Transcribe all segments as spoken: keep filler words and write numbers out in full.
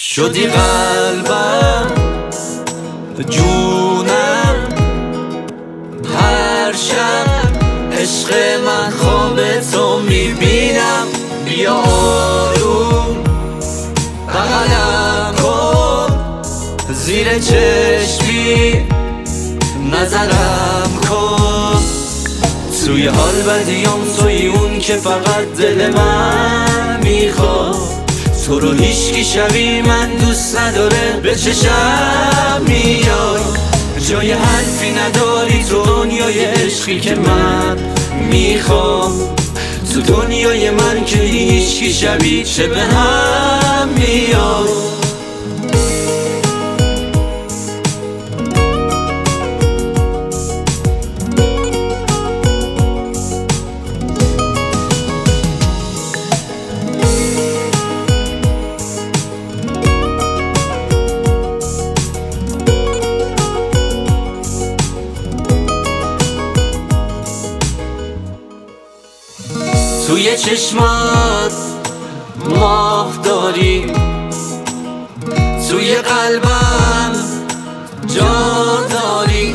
شدی قلبم جونم هر شب عشق من خواب تو میبینم بیا آروم بغلم کن زیر چشمی نظرم کن توی حال بدیام توی اون که فقط دل من میخواد تو رو هیچکی شبیه من دوست نداره به چشم میای جای حرفی نداری تو دنیای عشقی که من میخوام تو دنیای من که هیچکی شبیه چه به هم میای توی چشمات ماه داری توی قلبم جا داری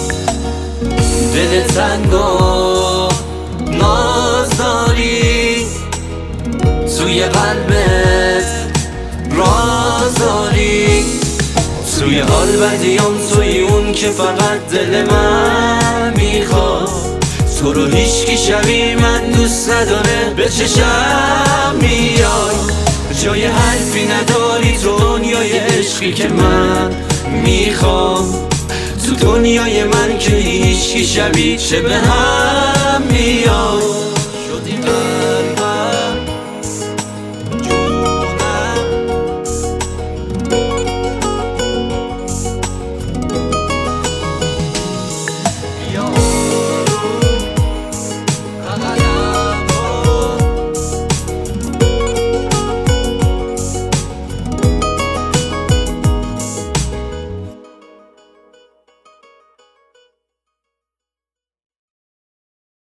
دل تنگ و ناز داری توی قلبت راز داری توی حال بدیام توی اون که فقط دل من میخواد تو رو هیچکی شبیه من دوست نداره به چشم میای جای حرفی نداری تو دنیای عشقی که من میخوام تو دنیای من که هیچکی شبیه چه به هم میای شدی